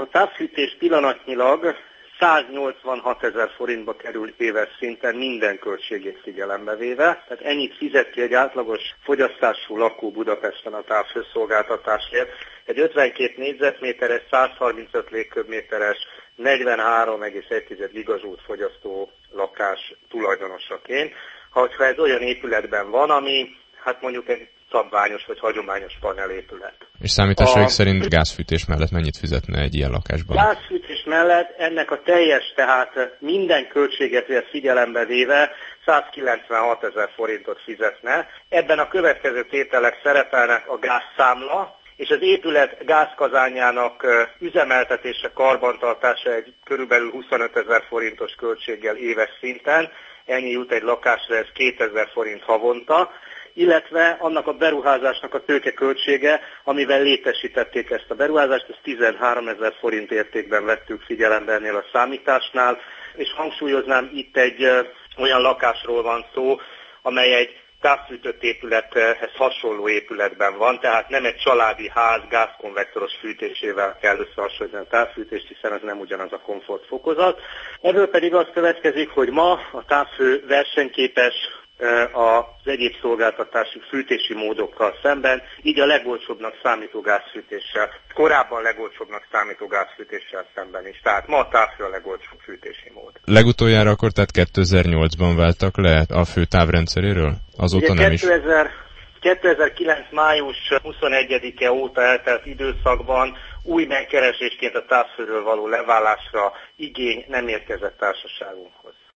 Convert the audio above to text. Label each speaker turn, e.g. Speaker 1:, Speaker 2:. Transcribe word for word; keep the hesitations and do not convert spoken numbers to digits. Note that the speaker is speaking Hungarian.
Speaker 1: távfűtés pillanatnyilag száznyolcvanhatezer forintba kerül éves szinten minden költségét figyelembe véve, tehát ennyit fizet ki egy átlagos fogyasztású lakó Budapesten a távhőszolgáltatásért. Egy ötvenkét négyzetméteres, százharmincöt légköbméteres, negyvenhárom egész egy gigazsút fogyasztó lakás tulajdonosaként. Ha ez olyan épületben van, ami hát mondjuk egy szabványos vagy hagyományos panelépület.
Speaker 2: És számításaik
Speaker 1: a...
Speaker 2: szerint gázfűtés mellett mennyit fizetne egy ilyen lakásban?
Speaker 1: Gázfűtés mellett ennek a teljes, tehát minden költséget figyelembe véve százkilencvenhatezer forintot fizetne. Ebben a következő tételek szerepelnek: a gázszámla, és az épület gázkazánjának üzemeltetése, karbantartása egy körülbelül huszonötezer forintos költséggel éves szinten. Ennyi jut egy lakásra, ez kétezer forint havonta, illetve annak a beruházásnak a tőkeköltsége, amivel létesítették ezt a beruházást, ezt tizenháromezer forint értékben vettük figyelembe ennél a számításnál, és hangsúlyoznám, itt egy ö, olyan lakásról van szó, amely egy távfűtött épülethez hasonló épületben van, tehát nem egy családi ház gázkonvektoros fűtésével kell összehasonlítani a távfűtést, hiszen ez nem ugyanaz a komfortfokozat. Ebből pedig az következik, hogy ma a távfő versenyképes az egyéb szolgáltatási fűtési módokkal szemben, így a legolcsóbbnak számító gázfűtéssel, korábban legolcsóbbnak számító gázfűtéssel szemben is. Tehát ma a távfő a legolcsóbb fűtési mód.
Speaker 2: Legutoljára akkor tehát kétezer-nyolcban váltak le a fő távrendszeréről? Azóta
Speaker 1: Ugye
Speaker 2: nem
Speaker 1: kétezer,
Speaker 2: is.
Speaker 1: kétezer-kilenc. május huszonegyedike óta eltelt időszakban új megkeresésként a távfőről való leválásra igény nem érkezett társaságunkhoz.